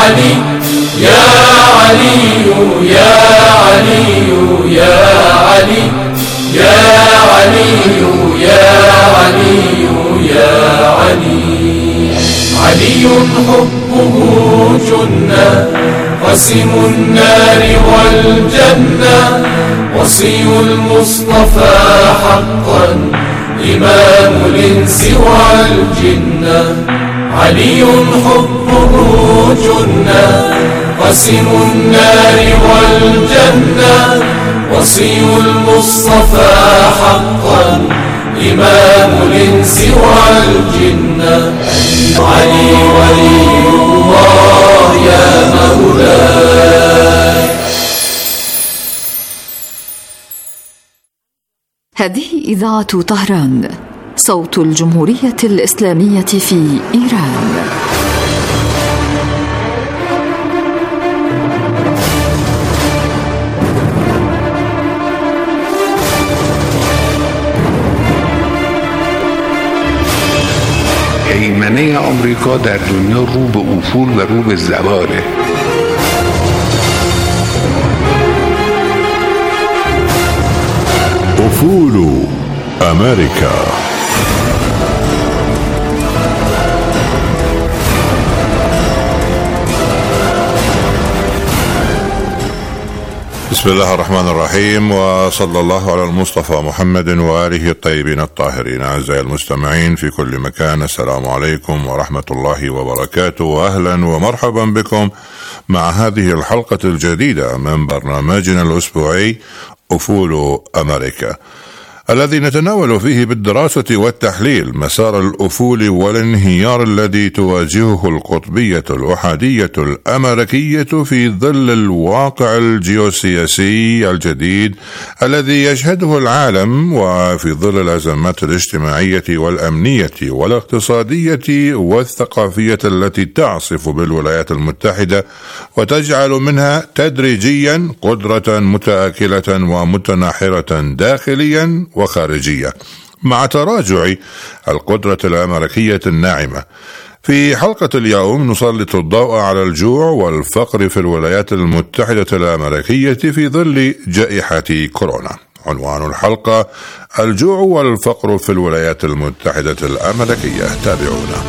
علي يا علي يا علي يا علي يا علي يا علي يا علي علي حبه جنة قسم النار والجنة وصي المصطفى حقا إمام الإنس والجنة علي حبه جنة قسم النار والجنة وصي المصطفى حقا إمام الإنس والجنة علي ولي الله يا مولاي. هذه إذاعة طهران صوت الجمهورية الإسلامية في إيران. هیمنه آمریکا در دنیا رو به افول و رو به زواله. أفول أمريكا. بسم الله الرحمن الرحيم، وصلى الله على المصطفى محمد وآله الطيبين الطاهرين. أعزائي المستمعين في كل مكان، السلام عليكم ورحمة الله وبركاته، وأهلا ومرحبا بكم مع هذه الحلقة الجديدة من برنامجنا الأسبوعي أفول أمريكا، الذي نتناول فيه بالدراسة والتحليل مسار الأفول والانهيار الذي تواجهه القطبية الأحادية الأمريكية في ظل الواقع الجيوسياسي الجديد الذي يشهده العالم، وفي ظل الأزمات الاجتماعية والأمنية والاقتصادية والثقافية التي تعصف بالولايات المتحدة وتجعل منها تدريجيا قدرة متآكلة ومتناحرة داخليا وخارجية مع تراجع القدرة الأمريكية الناعمة. في حلقة اليوم نسلط الضوء على الجوع والفقر في الولايات المتحدة الأمريكية في ظل جائحة كورونا. عنوان الحلقة: الجوع والفقر في الولايات المتحدة الأمريكية. تابعونا.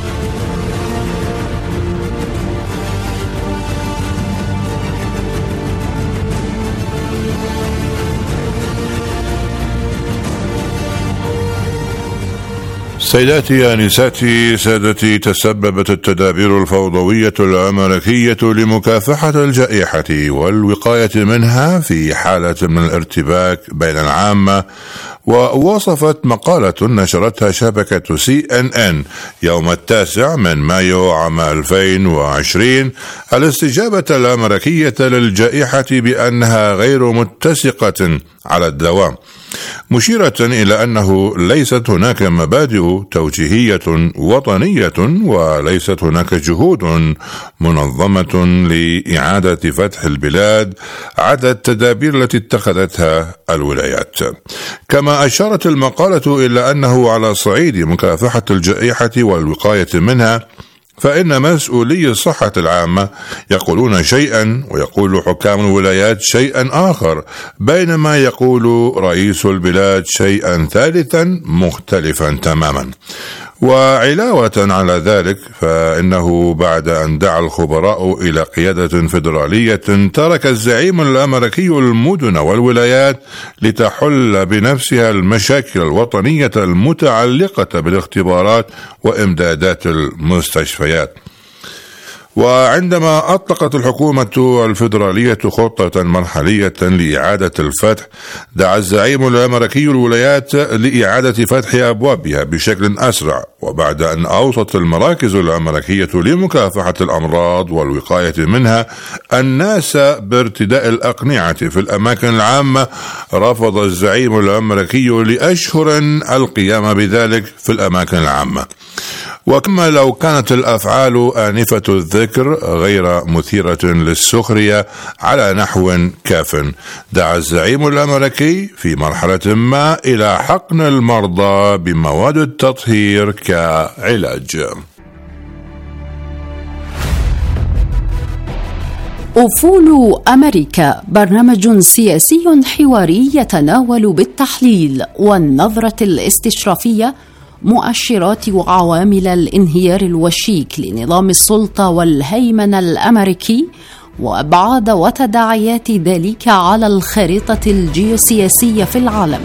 سيداتي آنساتي سادتي، تسببت التدابير الفوضوية الأمريكية لمكافحة الجائحة والوقاية منها في حالة من الارتباك بين العامة. ووصفت مقالة نشرتها شبكة سي إن إن يوم التاسع من مايو عام ألفين وعشرين الاستجابة الأمريكية للجائحة بأنها غير متسقة على الدوام، مشيرة إلى أنه ليست هناك مبادئ توجيهية وطنية وليست هناك جهود منظمة لإعادة فتح البلاد عدا التدابير التي اتخذتها الولايات. كما أشارت المقالة إلى أنه على صعيد مكافحة الجائحة والوقاية منها فإن مسؤولي الصحة العامة يقولون شيئا ويقول حكام الولايات شيئا آخر، بينما يقول رئيس البلاد شيئا ثالثا مختلفا تماما. وعلاوة على ذلك فإنه بعد أن دعا الخبراء إلى قيادة فيدرالية ترك الزعيم الأمريكي المدن والولايات لتحل بنفسها المشاكل الوطنية المتعلقة بالاختبارات وإمدادات المستشفيات. وعندما أطلقت الحكومة الفيدرالية خطة مرحلية لإعادة الفتح، دعا الزعيم الأمريكي الولايات لإعادة فتح أبوابها بشكل أسرع، وبعد أن أوصت المراكز الأمريكية لمكافحة الأمراض والوقاية منها الناس بارتداء الأقنعة في الأماكن العامة، رفض الزعيم الأمريكي لأشهر القيام بذلك في الأماكن العامة. وكما لو كانت الأفعال آنفة الذكر غير مثيرة للسخرية على نحو كاف، دعا الزعيم الأمريكي في مرحلة ما إلى حقن المرضى بمواد التطهير كعلاج. أفول أمريكا برنامج سياسي حواري يتناول بالتحليل والنظرة الاستشرافية مؤشرات وعوامل الانهيار الوشيك لنظام السلطة والهيمنة الأمريكي وأبعاد وتداعيات ذلك على الخريطة الجيوسياسية في العالم.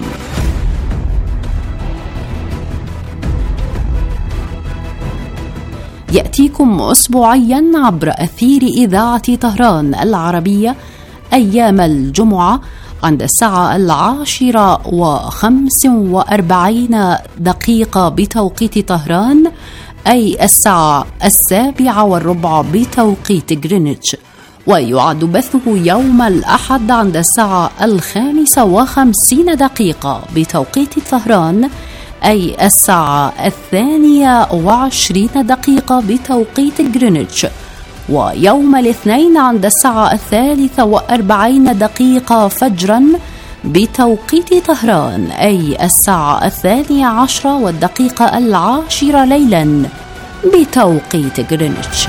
يأتيكم أسبوعيا عبر أثير إذاعة طهران العربية أيام الجمعة عند الساعة العاشرة وخمس وأربعين دقيقة بتوقيت طهران، أي الساعة السابعة والربع بتوقيت غرينتش، ويعد بثه يوم الأحد عند الساعة الخامسة وخمسين دقيقة بتوقيت طهران، أي الساعة الثانية وعشرين دقيقة بتوقيت غرينتش، ويوم الاثنين عند الساعة الثالثة وأربعين دقيقة فجرا بتوقيت طهران، أي الساعة الثانية عشرة والدقيقة العاشرة ليلا بتوقيت غرينتش.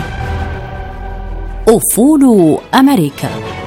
أفول أمريكا.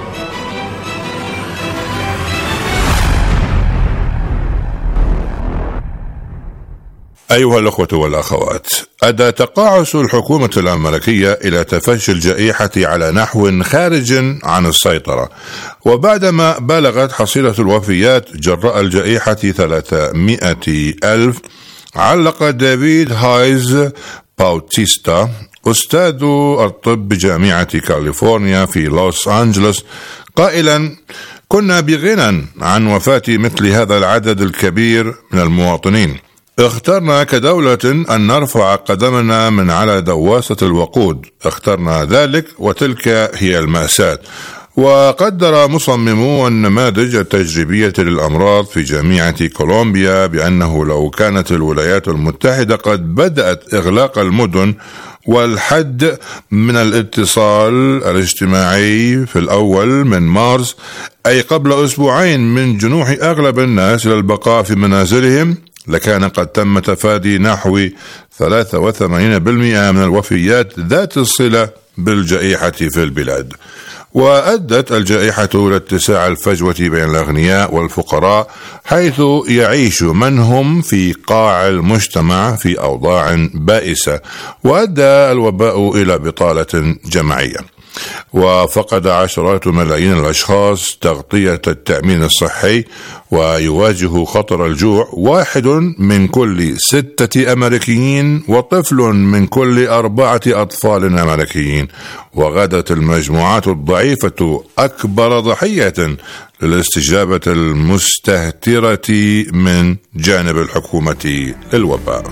أيها الأخوة والأخوات، أدى تقاعس الحكومة الأمريكية إلى تفشي الجائحة على نحو خارج عن السيطرة، وبعدما بلغت حصيلة الوفيات جراء الجائحة ثلاثمائة ألف، علق دافيد هايز باوتيستا أستاذ الطب بجامعة كاليفورنيا في لوس أنجلوس قائلا: كنا بغنى عن وفاة مثل هذا العدد الكبير من المواطنين. اخترنا كدولة أن نرفع قدمنا من على دواسة الوقود، اخترنا ذلك وتلك هي المأساة. وقدر مصممو النماذج التجريبية للأمراض في جامعة كولومبيا بأنه لو كانت الولايات المتحدة قد بدأت إغلاق المدن والحد من الاتصال الاجتماعي في الأول من مارس، أي قبل أسبوعين من جنوح أغلب الناس إلى البقاء في منازلهم، لكان قد تم تفادي نحو ثلاثة وثمانين بالمئة من الوفيات ذات الصلة بالجائحة في البلاد. وأدت الجائحة إلى اتساع الفجوة بين الأغنياء والفقراء، حيث يعيش من هم في قاع المجتمع في أوضاع بائسة، وأدى الوباء إلى بطالة جماعية، وفقد عشرات ملايين الأشخاص تغطية التأمين الصحي، ويواجه خطر الجوع واحد من كل ستة أمريكيين وطفل من كل أربعة أطفال أمريكيين. وغدت المجموعات الضعيفة أكبر ضحية للاستجابة المستهترة من جانب الحكومة للوباء.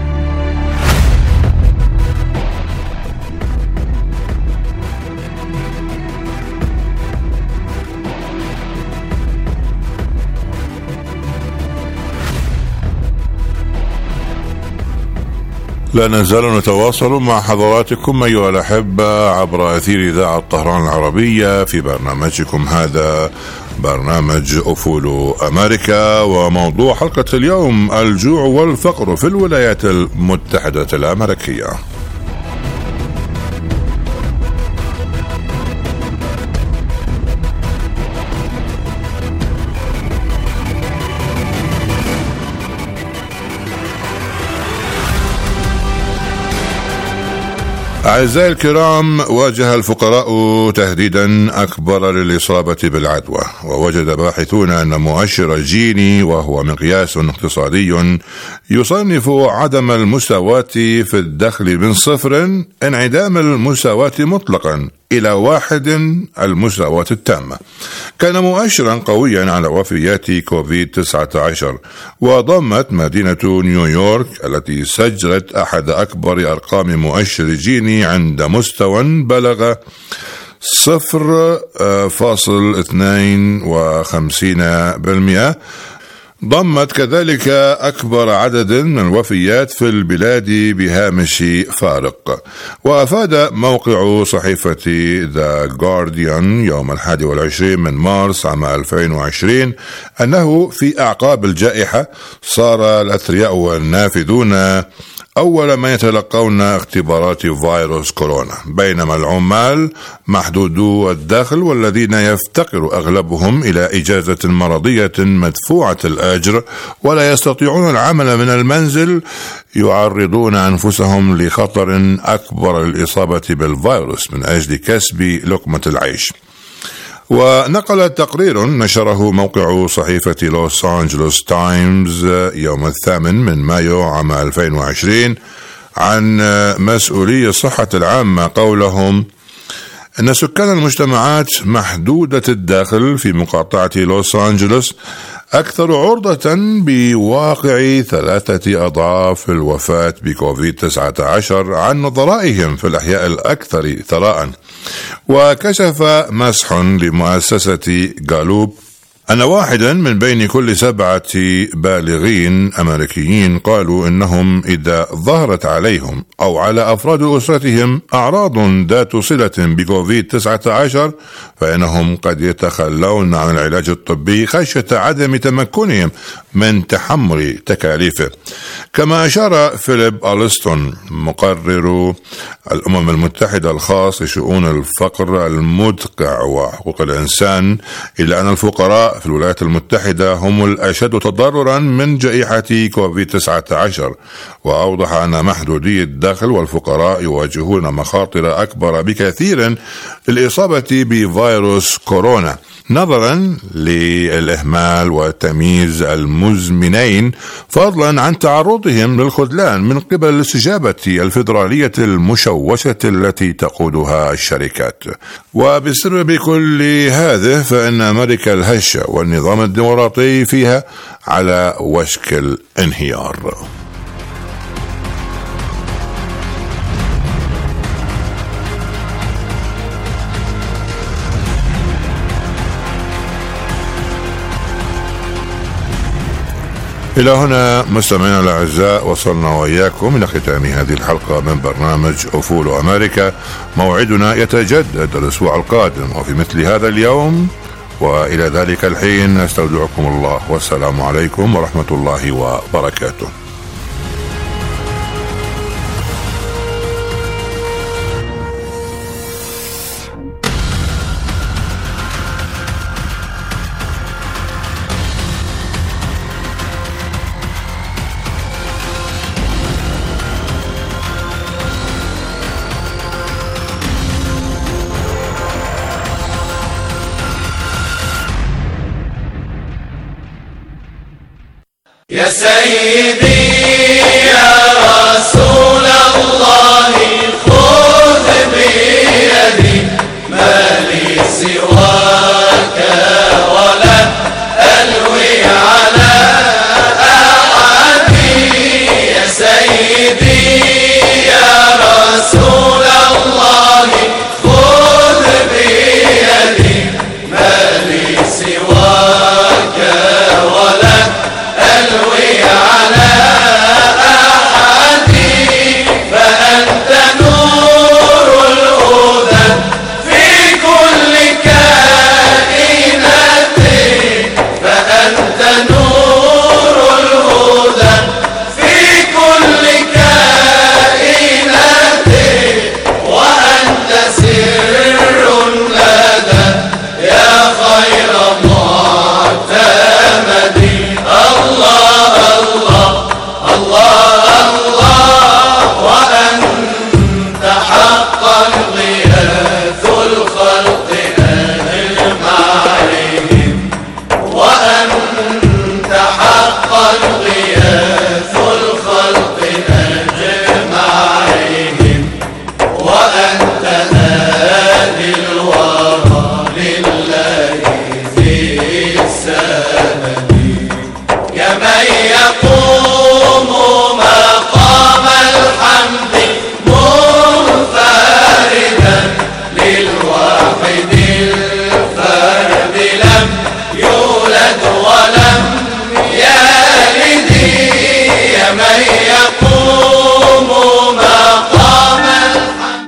لا نزال نتواصل مع حضراتكم أيها الأحبة عبر أثير إذاعة طهران العربية في برنامجكم هذا، برنامج أفول أمريكا، وموضوع حلقة اليوم: الجوع والفقر في الولايات المتحدة الأمريكية. أعزائي الكرام، واجه الفقراء تهديدا أكبر للإصابة بالعدوى، ووجد باحثون أن مؤشر جيني، وهو مقياس اقتصادي يصنف عدم المساواة في الدخل من صفر انعدام المساواة مطلقا إلى واحد المساواة التامة، كان مؤشرا قويا على وفيات كوفيد تسعة عشر. وضمت مدينة نيويورك التي سجلت أحد أكبر أرقام مؤشر جيني عند مستوى بلغ صفر فاصل اثنين وخمسين بالمئة، ضمت كذلك أكبر عدد من الوفيات في البلاد بهامش فارق. وأفاد موقع صحيفة ذا جارديان يوم الحادي والعشرين من مارس عام ألفين وعشرين أنه في أعقاب الجائحة صار الأثرياء والنافذون أول ما يتلقون اختبارات فيروس كورونا، بينما العمال محدودو الدخل والذين يفتقر أغلبهم إلى إجازة مرضية مدفوعة الأجر ولا يستطيعون العمل من المنزل يعرضون أنفسهم لخطر أكبر للإصابة بالفيروس من أجل كسب لقمة العيش. ونقل تقرير نشره موقع صحيفة لوس أنجلوس تايمز يوم الثامن من مايو عام ألفين وعشرين عن مسؤولي الصحة العامة قولهم أن سكان المجتمعات محدودة الدخل في مقاطعة لوس أنجلوس أكثر عرضة بواقع ثلاثة أضعاف الوفاة بكوفيد تسعة عشر عن نظرائهم في الأحياء الأكثر ثراء. وكشف مسح لمؤسسة جالوب أن واحدا من بين كل سبعة بالغين أمريكيين قالوا إنهم إذا ظهرت عليهم أو على أفراد أسرتهم أعراض ذات صلة بكوفيد تسعة عشر فإنهم قد يتخلون عن العلاج الطبي خشية عدم تمكنهم من تحمل تكاليفه. كما أشار فيليب ألستون مقرر الأمم المتحدة الخاص لشؤون الفقر المدقع وحقوق الإنسان إلى أن الفقراء في الولايات المتحدة هم الأشد تضررا من جائحة كوفيد تسعة عشر، وأوضح أن محدودي الدخل والفقراء يواجهون مخاطر أكبر بكثير للإصابة بفيروس كورونا نظرا للإهمال والتمييز المزمنين، فضلا عن تعرضهم للخذلان من قبل الاستجابة الفيدرالية المشوشة التي تقودها الشركات. وبسبب كل هذا فإن أمريكا الهشة والنظام الديمقراطي فيها على وشك الانهيار. إلى هنا مستمعينا الأعزاء وصلنا وإياكم إلى ختام هذه الحلقة من برنامج أفول أمريكا. موعدنا يتجدد الأسبوع القادم وفي مثل هذا اليوم، وإلى ذلك الحين أستودعكم الله والسلام عليكم ورحمة الله وبركاته. يا سيدي